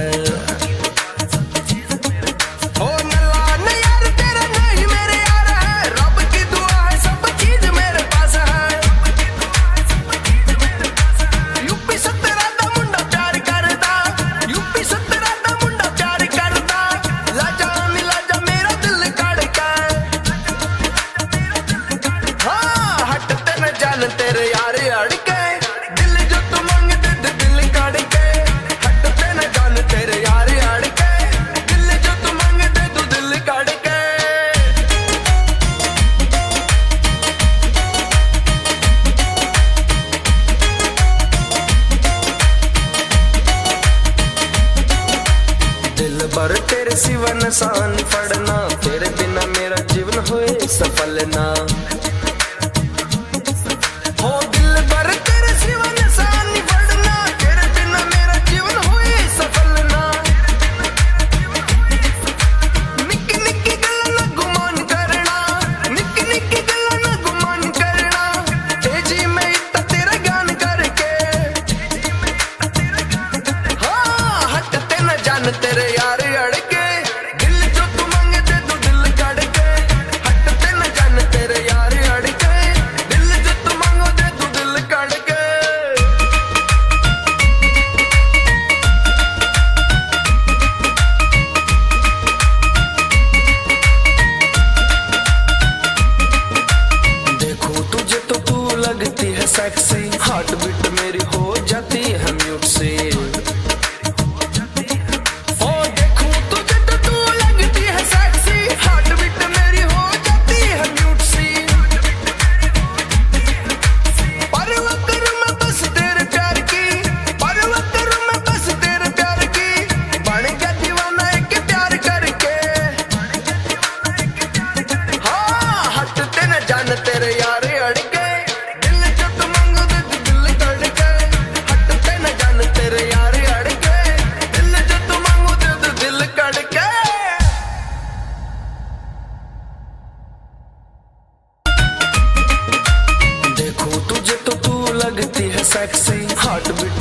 ओ नल्ला न यार तेरा नहीं मेरे यार है, रब की दुआ है सब चीज मेरे पास है। यूपी 17 दा मुंडा प्यार करदा, यूपी 17 दा मुंडा प्यार करदा, लाजा नी लाजा मेरा दिल कड़का। हाँ हटते न जान तेरे यार अड़के, दिल जो तू मांगदे दिल कड़के। हटते न जान तेरे यार अड़के, दिल जो तू मांगदे दिल कड़के। दिल भर तेरे सिवा निशान पड़ना, तेरे बिना मेरा जीवन होए सफल ना। हो दिल भर तेरे सिवा निशान पड़ना, तेरे बिना मेरा जीवन होए सफल ना। निक्की निक्की गल्लां ना गुमान करना, निक्की निक्की गल्लां ना गुमान करना। तेजी में इतना तेरा ज्ञान करके। हाँ हटते न जान तेरे यार अड़के, दिल जो तू मांगदे दिल कड़के। हटते न जान तेरे यार अड़के, दिल जो तू मांगदे दिल कड़के। देखो तुझे तो तू लगती है सेक्सी, हार्ट बीट मेरी हो जाती है म्यूट सी। ओ देखो तुझे तो तू लगती है सेक्सी, हार्ट बीट मेरी हो जाती है म्यूट सी। परवाह करूं मैं बस तेरे प्यार की, परवाह करूं मैं बस तेरे प्यार की। बन गया दीवाना एक प्यार करके। हाँ हटते न जान तेरे यार अड़के, दिल जो तू मांगदे दिल कड़के। हटते न जान तेरे यार अड़के, दिल जो तू मांगदे दिल कड़के। देखो तुझे तो तू लगती है सेक्सी, हार्ट बीट